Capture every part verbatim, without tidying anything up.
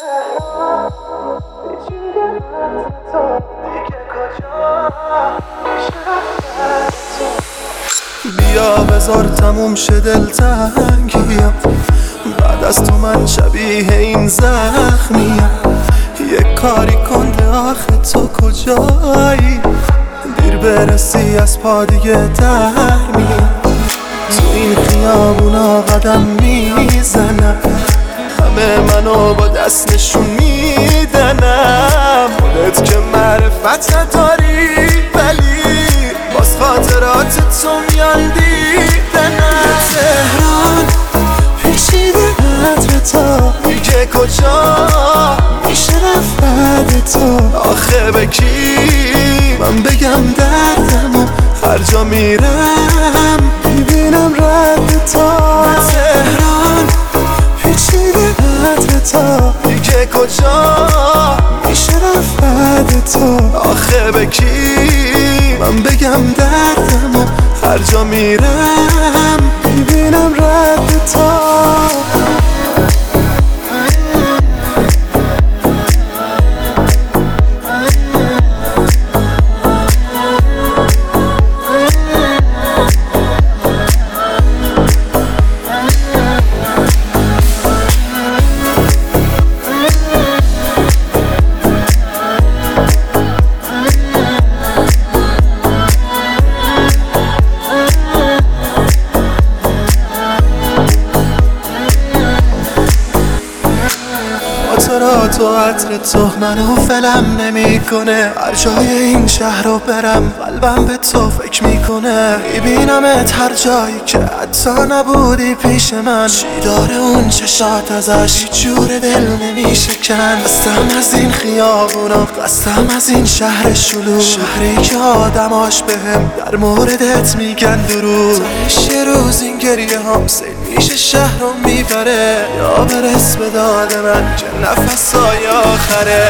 بیا بذار تموم شه دلتنگیم، بعد از تو من شبیه این زخمیم. یک کاری کن آخه تو کجایی، دیر برسی از پا دیگه در میام. تو این خیابونا قدم میزنم، همه منو با دست نشون میدنم. خودت که معرفت نداری ولی باز خاطرات تو میان دیدنم. تهران پیچیده عطر تا دیگه کجا میشه رفت بعد تو. آخه به کی من بگم دردمو، هر جا میرم میبینم رد تو. تهران پیچیده عطر تا دیگه کجا میشه رفت بعد تو. آخه به کی من بگم دردمو، هر جا میرم میبینم رد تو. خاطرات و عطر تو منو فلم نمی کنه. هر جای این شهر رو برم قلبم به تو فکر میکنه. میبینمت هر جایی که حتی نبودی پیش من. چی داره اون چشات ازش هیچ جور دل نمیشکن. قصدم از این خیابونا، قصدم از این شهر شلوغ، شهری که آدماش بهم در موردت میگن درود. تهش یه روز این گریه هم سیل میشه شهر رو میبره، یا برس به داد من که نفسای آخره.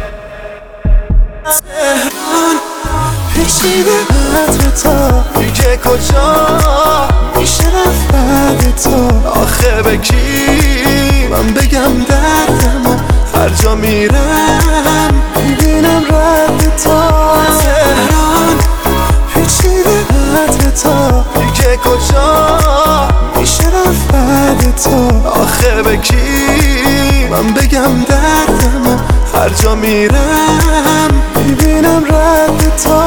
تهران پیچیده عطر تا دیگه کجا میشه رفت بعد تو. آخه به کی من بگم دردمو، هر جا میرم میبینم رد تو. تهران پیچیده عطر تا دیگه کجا میشه رفت بعد تو. آخه به کی من بگم دردمو، هر جا میرم میبینم رد تو.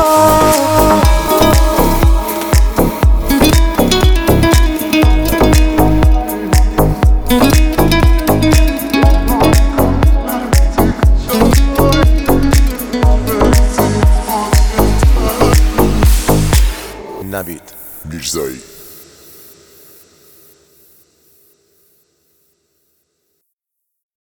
نوید میرزایی.